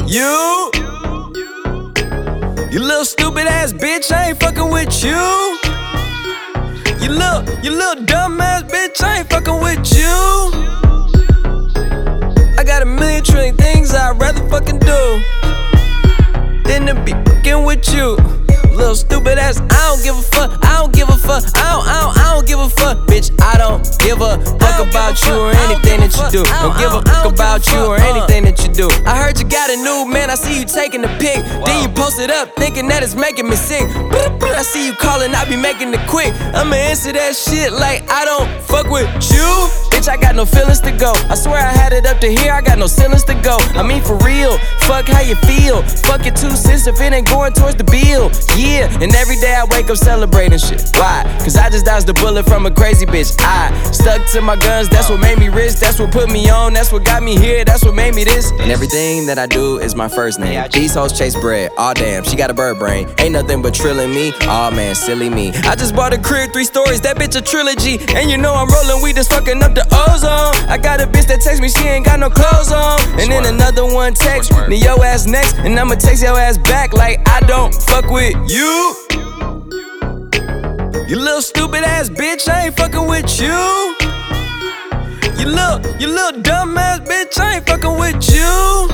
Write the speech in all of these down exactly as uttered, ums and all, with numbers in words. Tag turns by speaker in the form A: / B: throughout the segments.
A: you. You little stupid ass bitch, I ain't fucking with you. You little, you little dumb ass bitch, I ain't fucking with you. I got a million trillion things I'd rather fucking do than to be fucking with you. Little stupid ass, I don't give a fuck, I don't give a fuck, I don't, I don't, I don't give a fuck, bitch. I don't give a fuck about you or anything that you do. Don't give a fuck about you or anything that you do. I heard you got a new man, I see you taking the pic. Then you post it up, thinking that it's making me sick. I see you calling, I be making it quick. I'ma answer that shit like I don't fuck with you. Bitch, I got no feelings to go. I swear I had it up to here, I got no ceilings to go. I mean for real, fuck how you feel. Fuck your two cents if it ain't going towards the bill. Yeah, and every day I wake up celebrating shit. Why? Cause I just dodged a bullet from a crazy bitch. I stuck to my guns, that's what made me rich. That's what put me on, that's what got me here. That's what made me this. And everything that I do is my first name. These hoes chase bread, aw damn, she got a bird brain. Ain't nothing but trilling me, aw man, silly me. I just bought a crib, three stories, that bitch a trilogy. And you know I'm rolling weed, just fucking up the ozone. I got a bitch that text me, she ain't got no clothes on. And then another one text me, yo ass next. And I'ma text your ass back like I don't fuck with you. You little stupid ass bitch, I ain't fucking with you. You little, you little dumb ass bitch, I ain't fucking with you.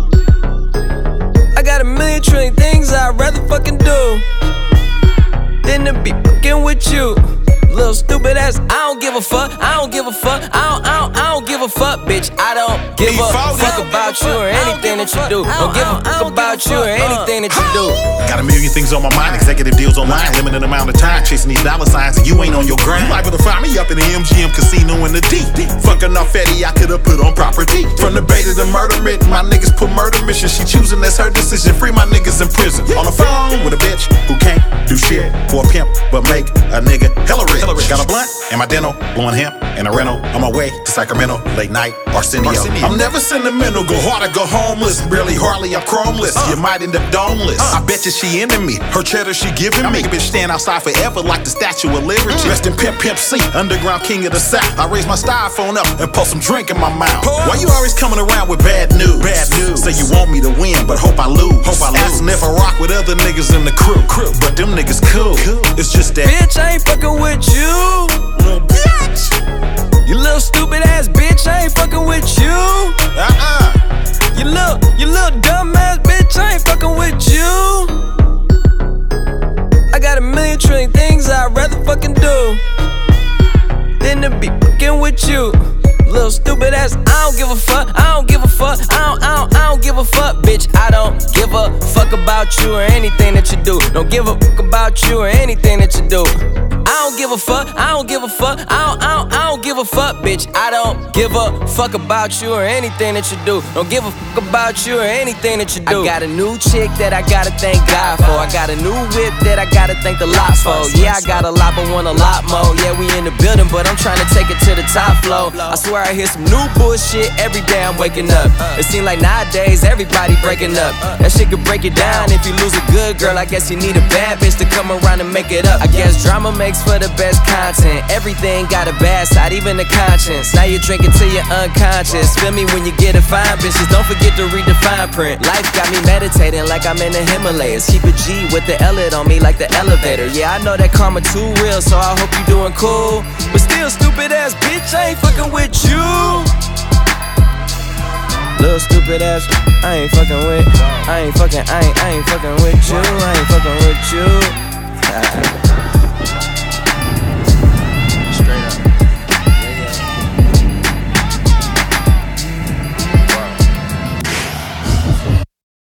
A: I got a million trillion things I'd rather fucking do than to be fucking with you. Little stupid ass, I don't give a fuck, I don't give a fuck, I don't, I don't, I don't give a fuck, bitch. I don't give a fuck about you or anything that you do. Don't give a fuck about you or anything that you do.
B: Got a million things on my mind, executive deals online, limited amount of time, chasing these dollar signs, and you ain't on your grind. You liable to find me up in the M G M casino in the D. Fucking off Fetty, I could've put on property. From the bay to the murder mitt, my niggas put murder mission. She choosing, that's her decision. Free my niggas in prison. On the phone with a bitch who can't do shit for a pimp, but make a nigga hella rich. Got a blunt in my dental, blowing hemp in a rental. On my way to Sacramento, late night, Arsenio. Arsenio. I'm never sentimental, go hard or go homeless. Barely, hardly, I'm chromeless. Uh. You might end up domeless. Uh. I bet you she into me, her cheddar she giving I me. I make a bitch stand outside forever like the Statue of Liberty. Mm. Rest in Pimp Pimp C, underground king of the South. I raise my styrofoam up and pour some drink in my mouth. Pause. Why you always coming around with bad news? Bad news. Say you want me to win, but hope I lose. Hope I lose. Asking if I rock with other niggas in the crew. crew. But them niggas cool. cool. It's just that
A: bitch, I ain't fucking with you.
B: Little bitch.
A: You little stupid ass bitch, I ain't fucking with you.
B: Uh-uh.
A: You little, you little dumb ass bitch, I ain't fucking with you. I got a million trillion things I'd rather fucking do than to be fucking with you. Little stupid ass, I don't give a fuck, I don't give a fuck, I don't, I don't, I don't give a fuck, bitch. I don't give a fuck about you or anything that you do. Don't give a fuck about you or anything that you do. I don't give a fuck, I don't give a fuck, I don't, I don't, I don't give a fuck, bitch. I don't give a fuck about you or anything that you do. Don't give a fuck about you or anything that you do. I got a new chick that I gotta thank God for. I got a new whip that I gotta thank the lot for. Yeah, I got a lot, but want a lot more. Yeah, we in the building, but I'm trying to take it to the top floor. I swear I hear some new bullshit every day I'm waking up. It seems like nowadays everybody breaking up. That shit could break it down if you lose a good girl. I guess you need a bad bitch to come around and make it up. I guess drama makes for the best content. Everything got a bad side, even the conscience. Now you're drinking till you're unconscious. Feel me when you get a fine bitches. Don't forget to read the fine print. Life got me meditating like I'm in the Himalayas. Keep a G with the L-it on me like the elevator. Yeah, I know that karma too real, so I hope you doing cool. But still, stupid ass bitch, I ain't fucking with you. Little stupid ass, I ain't fucking with. I ain't fucking, I ain't, I ain't fucking with you. I ain't fucking with you.